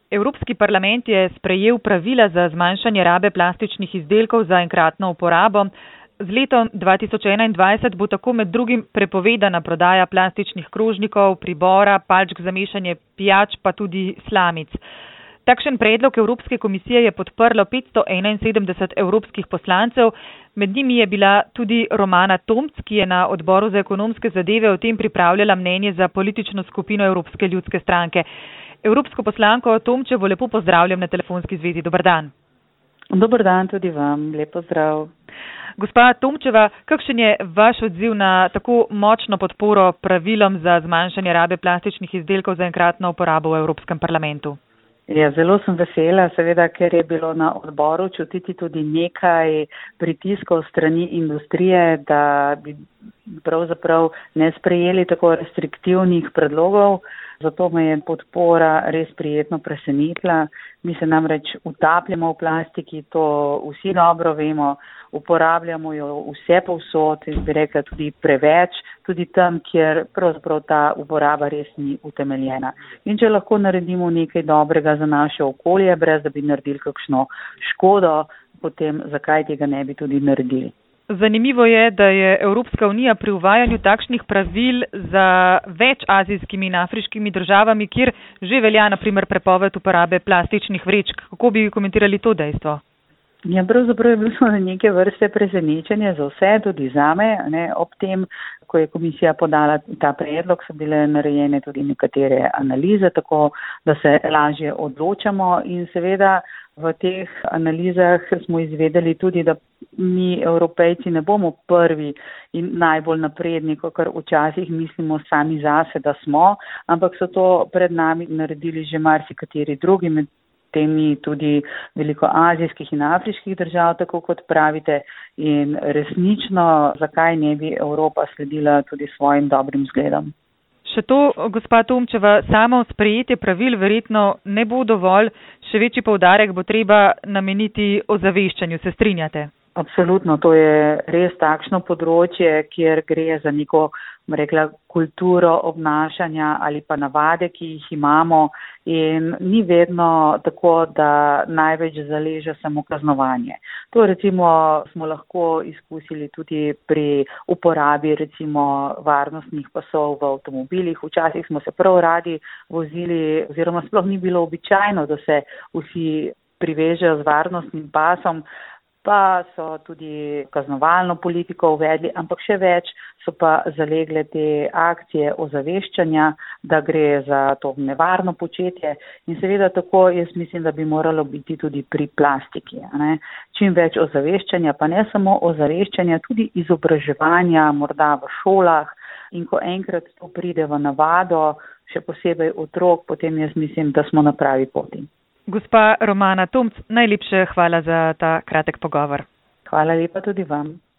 Evropski parlament je sprejel pravila za zmanjšanje rabe plastičnih izdelkov za enkratno uporabo. Z letom 2021 bo tako med drugim prepovedana prodaja plastičnih krožnikov, pribora, palčk za mešanje pijač pa tudi slamic. Takšen predlog Evropske komisije je podprlo 571 evropskih poslancev, med njimi je bila tudi Romana Tomc, ki je na odboru za ekonomske zadeve o tem pripravljala mnenje za politično skupino Evropske ljudske stranke. Evropsko poslanko Tomčevo lepo pozdravljam na telefonski zvezi. Dobar dan. Dobar dan tudi vam, lep pozdrav. Gospa Tomčeva, kakšen je vaš odziv na tako močno podporo pravilom za zmanjšanje rabe plastičnih izdelkov za enkratno uporabo v Evropskem parlamentu? Ja, zelo sem vesela, seveda, ker je bilo na odboru čutiti tudi nekaj pritiskov strani industrije, da bi pravzaprav ne sprejeli tako restriktivnih predlogov. Zato me je podpora res prijetno presenetila. Mi se namreč utapljamo v plastiki, to vsi dobro vemo, uporabljamo jo vse povsod in bi rekla tudi preveč, tudi tam, kjer pravzaprav ta uporaba res ni utemeljena. In če lahko naredimo nekaj dobrega za naše okolje, brez da bi naredili kakšno škodo, potem zakaj tega ne bi tudi naredili. Zanimivo je, da je Evropska unija pri uvajanju takšnih pravil za več azijskimi in afriškimi državami, kjer že velja na primer prepoved uporabe plastičnih vrečk. Kako bi komentirali to dejstvo? Ja, pravzaprav je bilo neke vrste presenečenje za vse, tudi zame. Ob tem, ko je komisija podala ta predlog, so bile narejene tudi nekatere analize, tako da se lažje odločamo in seveda v teh analizah smo izvedeli tudi, da mi, Evropejci, ne bomo prvi in najbolj napredni, kakor včasih mislimo sami zase, da smo, ampak so to pred nami naredili že marsikateri drugi, med temi tudi veliko azijskih in afriških držav, tako kot pravite. In resnično, zakaj ne bi Evropa sledila tudi svojim dobrim zgledom? Še to, gospa Tomčeva, samo sprejetje pravil verjetno ne bo dovolj, še večji poudarek bo treba nameniti ozaveščanju, se strinjate? Absolutno, to je res takšno področje, kjer gre za neko, rekla, kulturo obnašanja ali pa navade, ki jih imamo in ni vedno tako, da največ zaleže samo kaznovanje. To recimo smo lahko izkusili tudi pri uporabi recimo varnostnih pasov v avtomobilih. Včasih smo se prav radi vozili oziroma sploh ni bilo običajno, da se vsi privežejo z varnostnim pasom, pa so tudi kaznovalno politiko uvedli, ampak še več so pa zalegle te akcije ozaveščanja, da gre za to nevarno početje in seveda tako jaz mislim, da bi moralo biti tudi pri plastiki. Čim več ozaveščanja, pa ne samo ozaveščanja, tudi izobraževanja morda v šolah in ko enkrat to pride v navado, še posebej otrok, potem jaz mislim, da smo na pravi poti. Gospa Romana Tomc, najlepše hvala za ta kratek pogovor. Hvala lepa tudi vam.